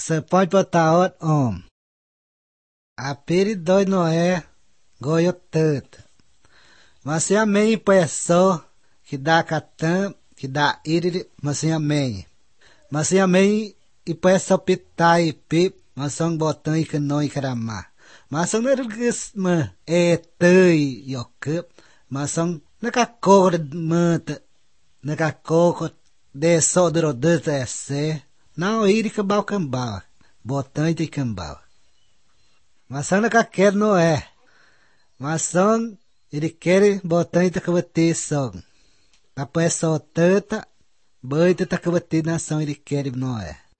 Você pode botar outro homem. A peri dói Noé, goiou tanto. Mas se amém pessoa que dá catã, que dá iriri, mas se amém. Mas se amém e pessoa pitai pip, mas são botão e canoi caramá. Mas são nergis ma tei yokup, mas são nakakor manta, nakakor de sodro de esse, não iri cabal cambal, botão e cambal. Mas são nakaker não é. Mas são ele quer botar em tacabati são. A pessoa tanta, boi tacabati nação ele quer não é.